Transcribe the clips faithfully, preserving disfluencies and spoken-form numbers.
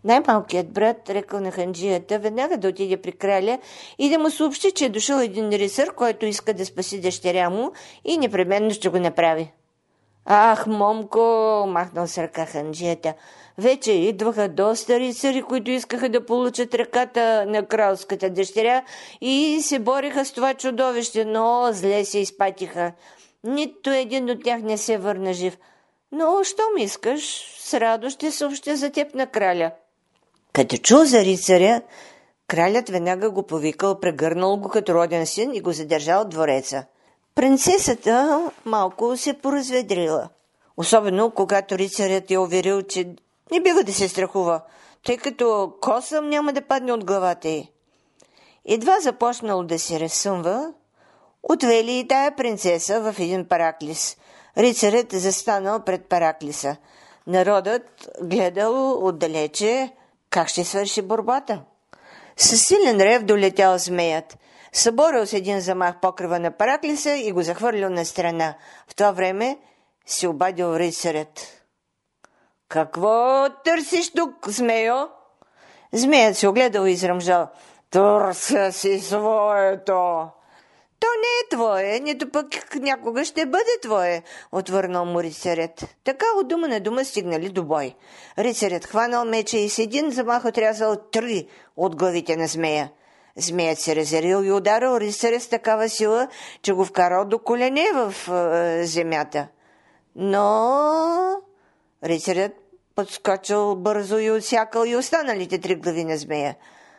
Най-малкият брат рекал на ханджията веднага да отиде при краля и да му съобщи, че е дошъл един рицар, който иска да спаси дъщеря му и непременно ще го направи. Ах, момко, махнал с ръка ханджията. Вече идваха доста рицари, които искаха да получат ръката на кралската дъщеря и се бориха с това чудовище, но зле се изпатиха. Нито един от тях не се върна жив. Но, щом искаш, с радост ще съобщя за теб на краля. Като чул за рицаря, кралят веднага го повикал, прегърнал го като роден син и го задържал в двореца. Принцесата малко се поразведрила. Особено, когато рицарят я уверил, че не бива да се страхува, тъй като косъм няма да падне от главата й. Едва започнал да се разсъмва, отвели и тая принцеса в един параклис. Рицарят застанал пред параклиса. Народът гледал отдалече как ще свърши борбата. Със силен рев долетял змеят. Съборил с един замах покрива на параклиса и го захвърлил на страна. В това време се обадил рицарят. Какво търсиш тук, змейо? Змеят се огледал и изръмжал. Търся си своето. То не е твое, нито пък някога ще бъде твое, отвърнал му рицарят. Така от дума на дума стигнали до бой. Рицарят хванал меча и с един замах отрязал три от главите на змея. Змеят се разярил и ударил рицаря с такава сила, че го вкарал до колене в е, земята. Но рицарят подскочил бързо и отсякал и останалите три глави на змея.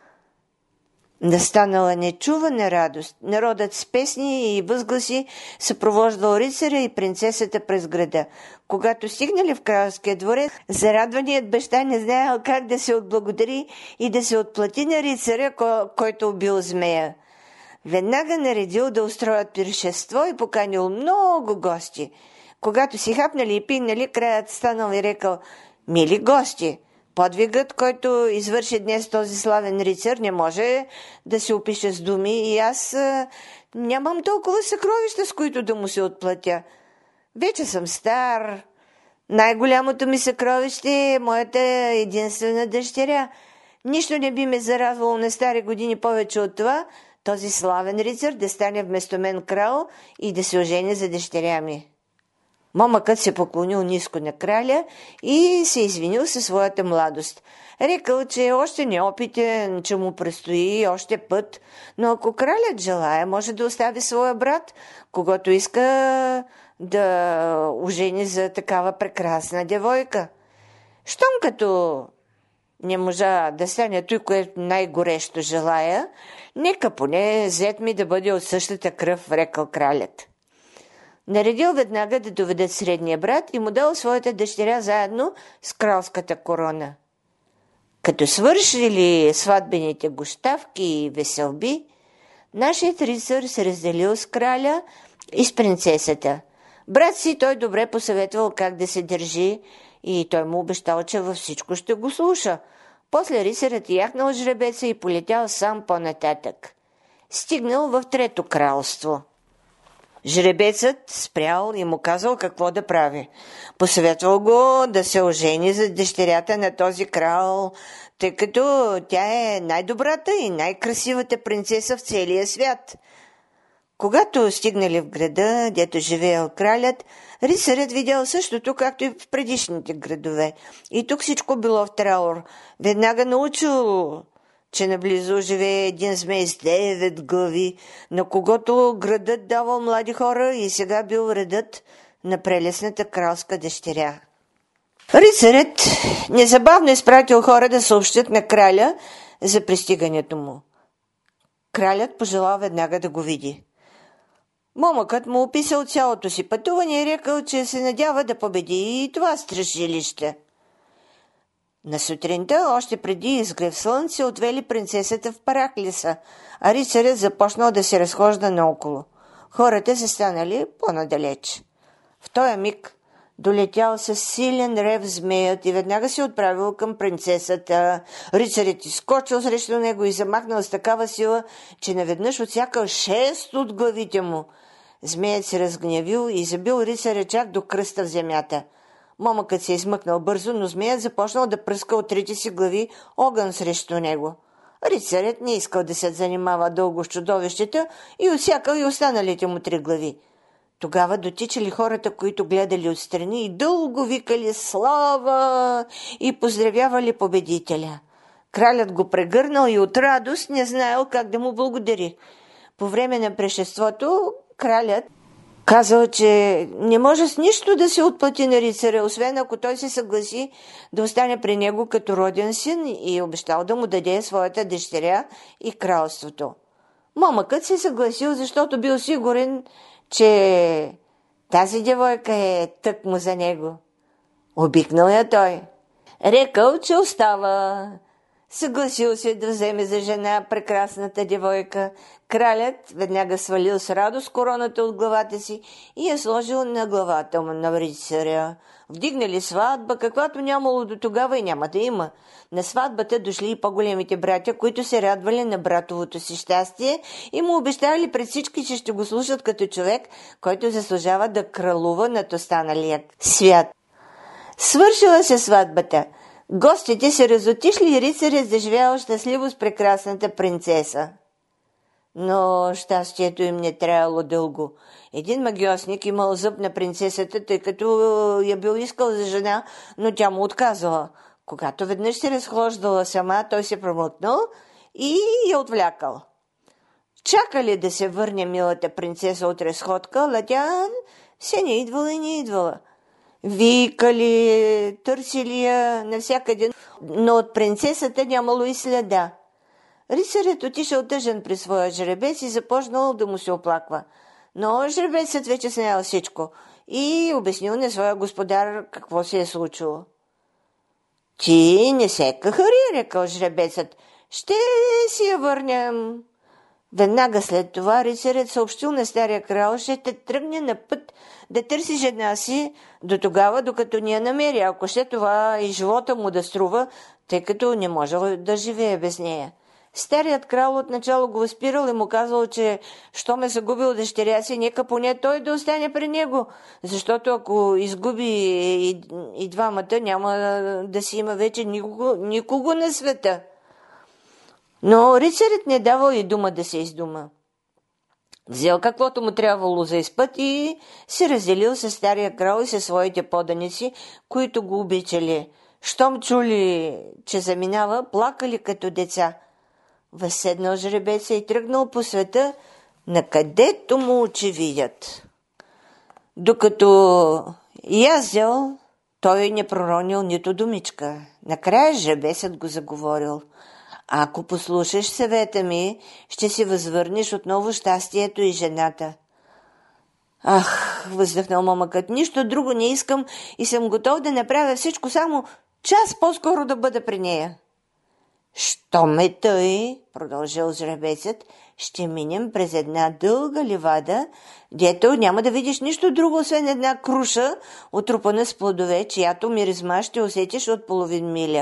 Настанала нечувана радост. Народът с песни и възгласи съпровождал рицаря и принцесата през града. Когато стигнали в кралския дворец, зарадваният баща не знаел как да се отблагодари и да се отплати на рицаря, ко- който убил змея. Веднага наредил да устроят пиршество и поканил много гости. Когато си хапнали и пинали, краят станал и рекал: мили гости, подвигът, който извърши днес този славен рицар, не може да се опише с думи и аз а, нямам толкова съкровища, с които да му се отплатя. Вече съм стар. Най-голямото ми съкровище е моята единствена дъщеря. Нищо не би ме зарадвало на стари години повече от това, този славен рицар да стане вместо мен крал и да се ожени за дъщеря ми. Момъкът се поклонил ниско на краля и се извинил със своята младост. Рекал, че е още неопитен, че му предстои още път, но ако кралят желая, може да остави своя брат, когато иска да ожени за такава прекрасна девойка. Щом като не можа да стане той, което най-горещо желая, нека поне зет ми да бъде от същата кръв, рекал кралят. Наредил веднага да доведат средния брат и му дал своята дъщеря заедно с кралската корона. Като свършили сватбените гощавки и веселби, нашият рицар се разделил с краля и с принцесата. Брат си той добре посъветвал как да се държи и той му обещал, че във всичко ще го слуша. После рицарът яхнал жребеца и полетял сам по-нататък. Стигнал в трето кралство. Жребецът спрял и му казал какво да прави. Посъветвал го да се ожени за дъщерята на този крал, тъй като тя е най-добрата и най-красивата принцеса в целия свят. Когато стигнали в града, дето живеел кралят, рицарят видял същото, както и в предишните градове. И тук всичко било в траур. Веднага научил, че наблизо живее един змей с девет глави, на когото градът давал млади хора и сега бил редът на прелесната кралска дъщеря. Рицарят незабавно изпратил хора да съобщат на краля за пристигането му. Кралят пожелал веднага да го види. Момъкът му описал цялото си пътуване и рекал, че се надява да победи и това страшилище. На сутринта, още преди изгрев слънце, отвели принцесата в параклиса, а рицарят започнал да се разхожда наоколо. Хората се станали по-надалеч. В този миг долетял със силен рев змеят и веднага се отправил към принцесата. Рицарят изскочил срещу него и замахнал с такава сила, че наведнъж отсякал шест от главите му. Змеят се разгневил и забил рицаря чак до кръста в земята. Момъкът се е измъкнал бързо, но змеят започнал да пръска от трите си глави огън срещу него. Рицарят не искал да се занимава дълго с чудовището и отсякал и останалите му три глави. Тогава дотичали хората, които гледали отстрани и дълго викали слава и поздравявали победителя. Кралят го прегърнал и от радост не знаел как да му благодари. По време на прешеството кралят казал, че не може с нищо да се отплати на рицаря, освен ако той се съгласи да остане при него като роден син и обещал да му даде своята дъщеря и кралството. Момъкът се съгласил, защото бил сигурен, че тази девойка е тъкмо за него. Обикнал я той. Рекал, че остава. Съгласил се да вземе за жена прекрасната девойка. Кралят веднага свалил с радост короната от главата си и я сложил на главата му на рицаря. Вдигнали сватба, каквато нямало до тогава и няма да има. На сватбата дошли и по-големите братя, които се радвали на братовото си щастие и му обещали пред всички, че ще го слушат като човек, който заслужава да кралува над останалия свят. Свършила се сватбата. Гостите се разотишли и рицарят заживял щастливо с прекрасната принцеса. Но щастието им не трябвало дълго. Един магиосник имал зъб на принцесата, тъй като я бил искал за жена, но тя му отказала. Когато веднъж се разхождала сама, той се промъкнал и я отвлякал. Чакали да се върне милата принцеса от разходка, ала тя се не идвала и не идвала. Викали, търсили я навсякъде, но от принцесата нямало и следа. Рицарят отишъл тъжен при своя жребец и започнал да му се оплаква. Но жребецът вече знаел всичко и обяснил на своя господар какво се е случило. Ти не се кахари, рекал жребецът. Ще си я върнем. Веднага след това рицарят съобщил на стария крал, ще те тръгне на път да търси жена си до тогава, докато ни я намери, ако ще това и живота му да струва, тъй като не може да живее без нея. Старият крал отначало го възпирал и му казал, че що ме загубил дъщеря си, нека поне той да остане при него, защото ако изгуби и, и двамата, няма да си има вече никого, никого на света. Но рицарят не давал и дума да се издума. Взел каквото му трябвало за изпът и се разделил с стария крал и със своите поданици, които го обичали. Щом чули, че заминава, плакали като деца. Възседнал жребеца и тръгнал по света, накъдето му очи видят. Докато язел, той не проронил нито думичка. Накрая жребецът го заговорил. Ако послушаш съвета ми, ще си възвърнеш отново щастието и жената. Ах, въздъхнал момъкът, нищо друго не искам и съм готов да направя всичко, само час по-скоро да бъда при нея. Що ме тъй, продължил жребецът, ще минем през една дълга ливада, дето няма да видиш нищо друго, освен една круша, отрупана с плодове, чиято миризма ще усетиш от половин миля.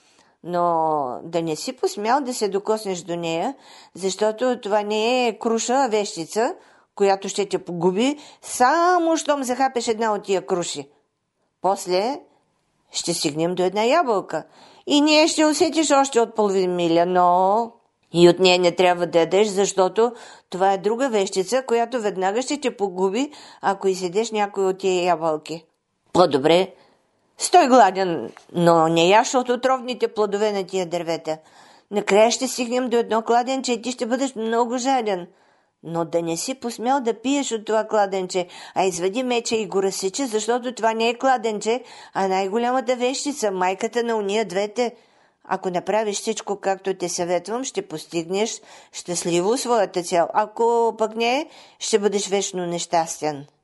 Но да не си посмял да се докоснеш до нея, защото това не е круша, а вещица, която ще те погуби, само щом захапеш една от тия круши. После ще стигнем до една ябълка и ние ще усетиш още от половин миля, но и от нея не трябва да ядеш, защото това е друга вещица, която веднага ще те погуби, ако изседеш някой от тия ябълки. По-добре стой гладен, но не яш от отровните плодове на тия дървета. Накрая ще стигнем до едно кладенче и ти ще бъдеш много жаден. Но да не си посмял да пиеш от това кладенче, а извади меча и го разсича, защото това не е кладенче, а най-голямата вещица, майката на уния двете. Ако направиш всичко, както те съветвам, ще постигнеш щастливо своята цел. Ако пък не, ще бъдеш вечно нещастен.